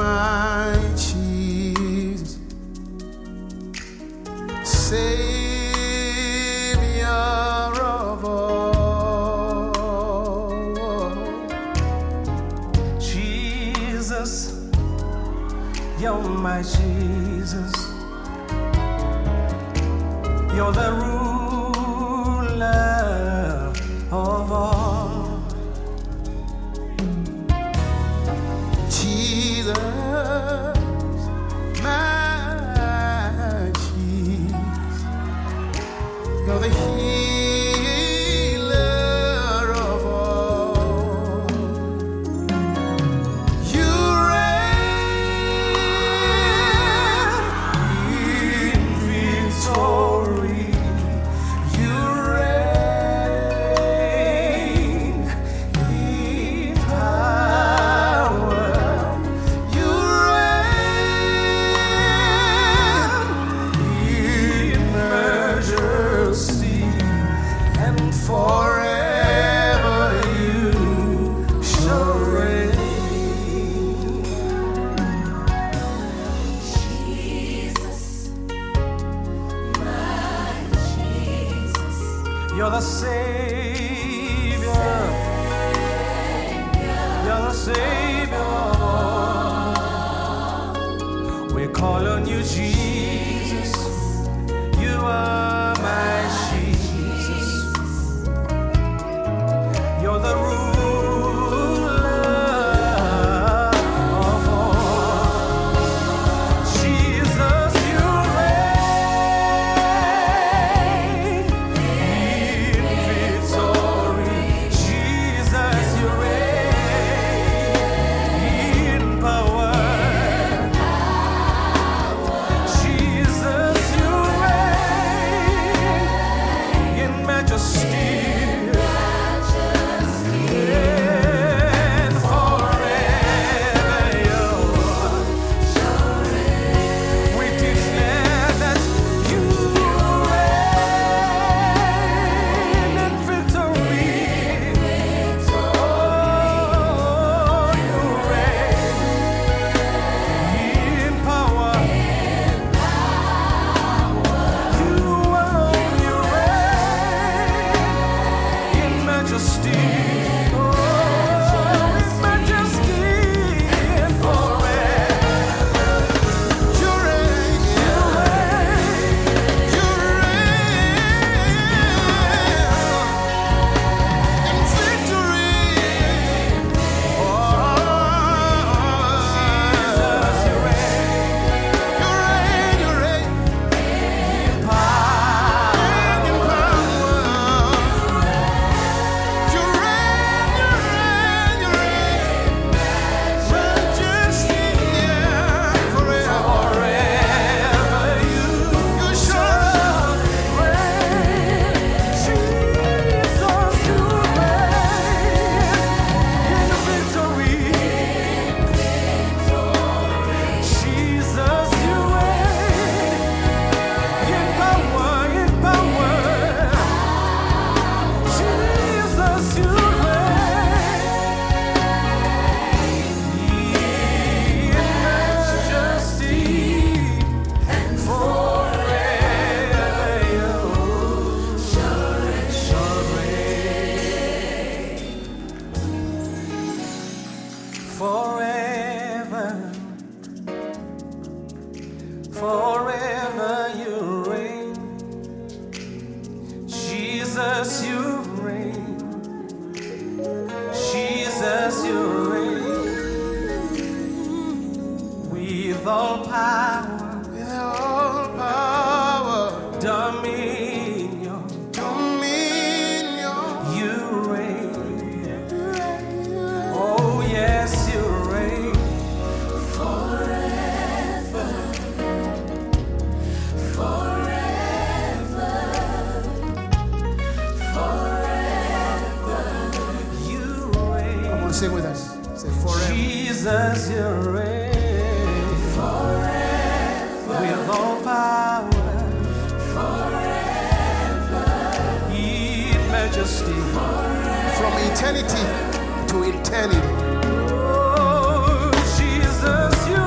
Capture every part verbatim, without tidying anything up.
my Jesus, Savior of all. Jesus, you're my Jesus, you're the ruler of all. Jesus, my Jesus, you're the healer of all. You reign in victory. You reign in power. You reign in majesty, and forever you shall reign. Jesus, my Jesus, You're the Savior. You're the Savior of all. We call on you, Jesus. You are my Jesus. You're the ruler of all. Jesus, you reign in victory. Jesus, you reign in power. Jesus, you reign in majesty. And forever you we declare that you reign in victory. Oh, you reign in power. You alone, you reign in majesty. Oh, in majesty and forever. You reign, you reign, you reign in victory. Oh, Jesus, you reign, you reign, you reign in power, in power. You reign, you reign, you reign, majesty, yeah, forever. Forever you, you shall reign. Jesus, you reign in victory. Jesus, you reign in power, in power. Jesus, you reign in majesty, and forever you shall reign. Forever, forever you reign. Jesus, you reign. Jesus, you reign with all power, with all power, dominion, dominion. You reign. Oh yes, you reign forever, forever, forever. You reign. Come on, sing with us. Say forever. Jesus, you reign Forever, with all power, forever, in majesty, From eternity to eternity. oh Jesus, you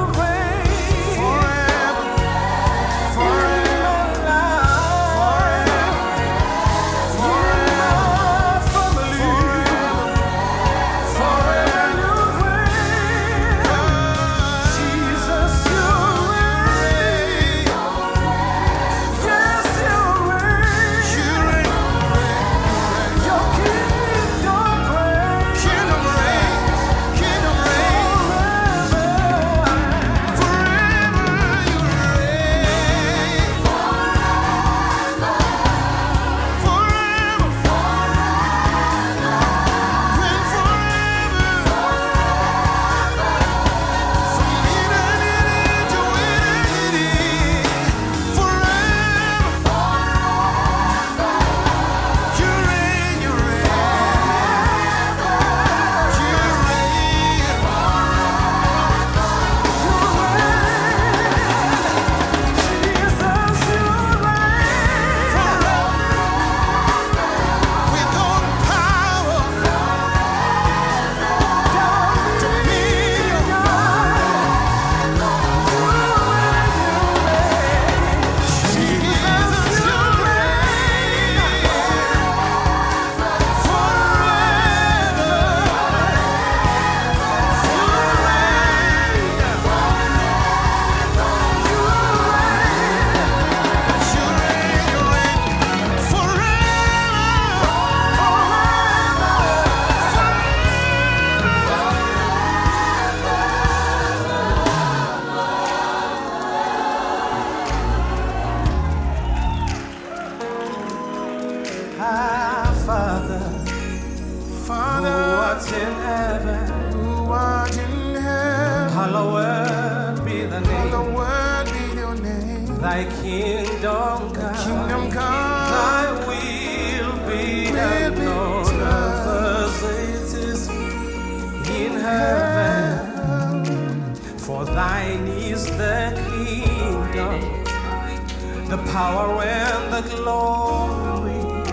heaven, who art in heaven, hallowed be the name. hallowed be your name. Thy kingdom come, Kingdom come, thy will be will be done on done earth as it is in heaven. For thine is the kingdom, the power and the glory,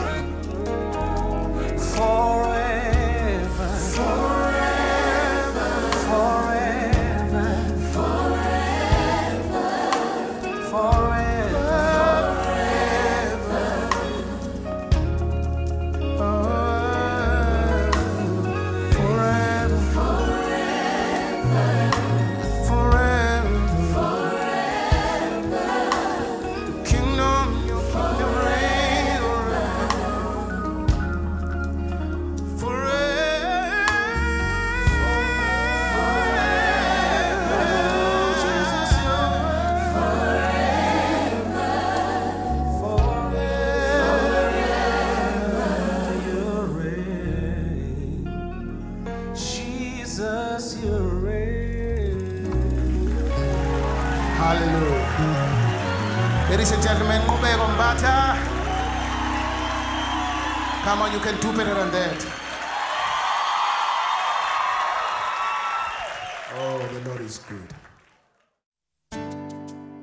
forever, forever, forever, forever. forever, forever, forever. Kingdom, your kingdom reign forever, forever. Jesus, Jesus, you reign. hallelujah. Ladies and gentlemen, Mubego Mbata. Come on, you can do better than that. Oh, the Lord is good.